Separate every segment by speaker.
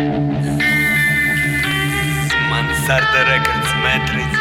Speaker 1: Мансарда Рекордс, Мэтрис.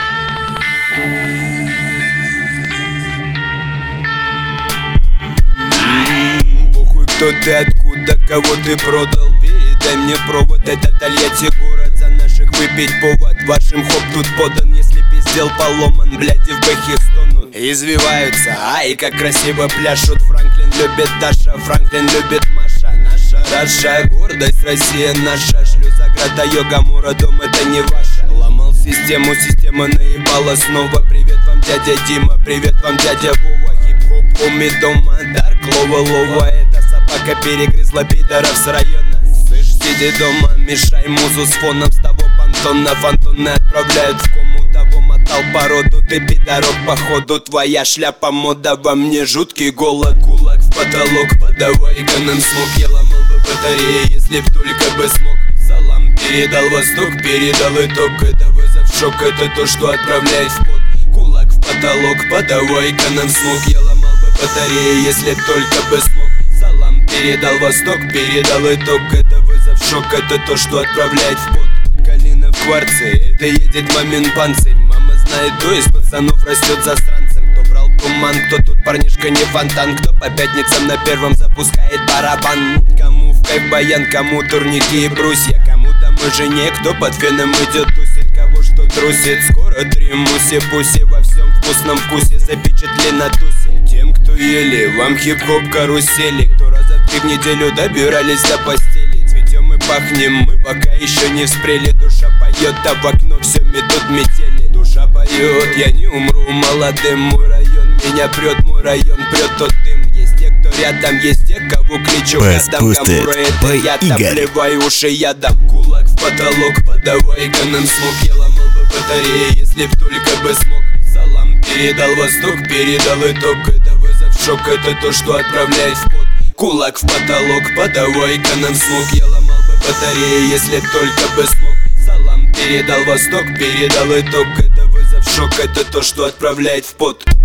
Speaker 1: Похуй, кто ты, откуда, кого ты продал. Передай мне провод, это Тольятти город. За наших выпить повод, вашим хоп тут подан. Если пиздел поломан, бляди в бэхе стонут. Извиваются, ай, как красиво пляшут. Франклин любит Даша, Франклин любит Маша. Наша гордость, Россия наша. Шлю заграда, йога, мура, дом, это не ваша. Ломал систему, система наебала снова. Привет вам, дядя Дима, привет вам, дядя Вова. Хип-хоп, уми дома, дарк, лова. Эта собака перегрызла пидоров с района. Слышь, сиди дома, мешай музу с фоном. С того понтона фантоны отправляют в кому. Того мотал породу, ты пидорок походу. Твоя шляпа мода, во мне жуткий голод. Кулак в потолок, подавай-ка нам смог. Я ломал бы батареи, если б только бы смог. Салам передал восток, передал итог. Это вызов, шок, это то, что отправляет в пот. Кулак в потолок, подавай-ка нам смог. Я ломал бы батареи, если б только бы смог. Салам передал восток, передал итог. Это вызов, шок, это то, что отправляет в пот. Калина в кварце, это едет мамин панцирь. Мама знает, кто из пацанов растет засранцем. Кто брал туман, кто тут парнишка не фонтан. Кто по пятницам на первом запускает барабан. Кому в кайф баян, кому турники и брусья. Кому домой жене, кто под феном идет тусит. Кого что трусит, скоро тримуси-пуси. Во всем вкусном вкусе запечатли на тусе. Тем, кто ели, вам хип-хоп карусели. Кто раза в 3 в неделю добирались до постели. Цветем и пахнем, мы пока еще не вспрели. Душа поет, а в окно все метут метели. Душа поет, я не умру молодым. Мой район меня прет, мой район прет тот дым. Есть те, кто рядом, есть те, кого кличу гадом. Кому это я там, плевай уши ядом. Кулак в потолок, подавай-ка нам смог. Я ломал бы батареи, если б только бы смог. Салам передал восток, передал итог. Это вызов, шок, это то, что отправляет в пот. Кулак в потолок, подавай-ка нам смог. Я ломал бы батареи, если б только бы смог. Салам передал восток, передал итог. Это вызов, шок, это то, что отправляет в пот.